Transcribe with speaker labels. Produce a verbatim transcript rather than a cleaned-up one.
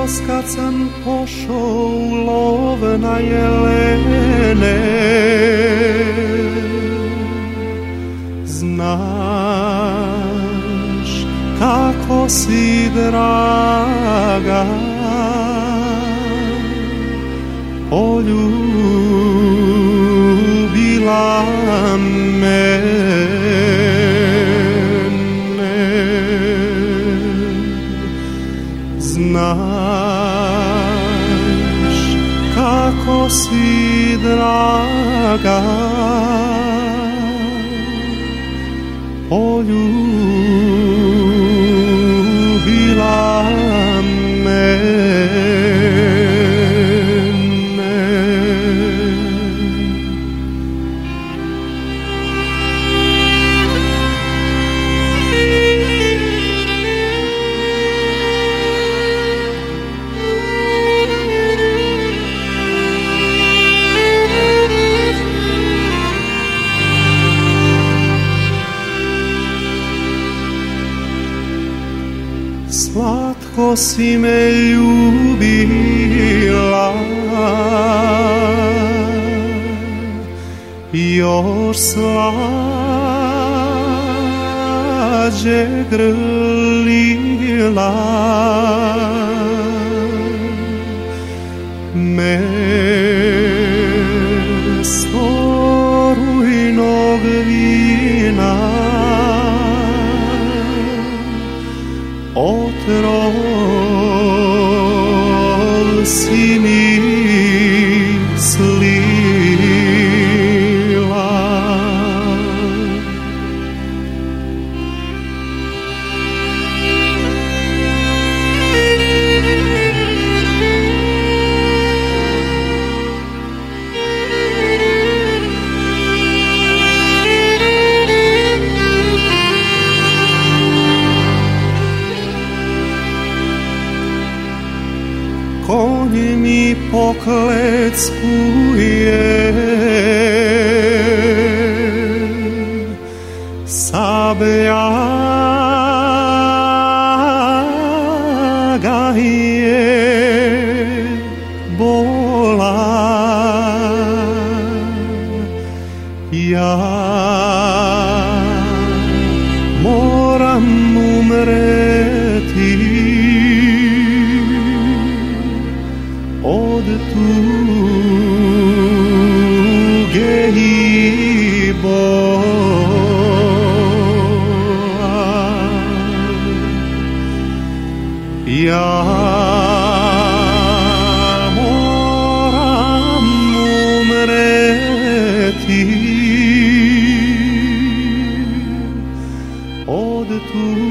Speaker 1: jutros kad sam pošao u lov na jelene, znaš kako si draga, poljubila mene. Znaš kako si draga, poljubila mene. Slatko si me ljubila, još slađe grlila, mesto rujnog vina otrov si mi slila. Konj mi pokleckuje, sablja ga je bola. Ja moram umreti od tuge i bola. Ja moram umreti od tuge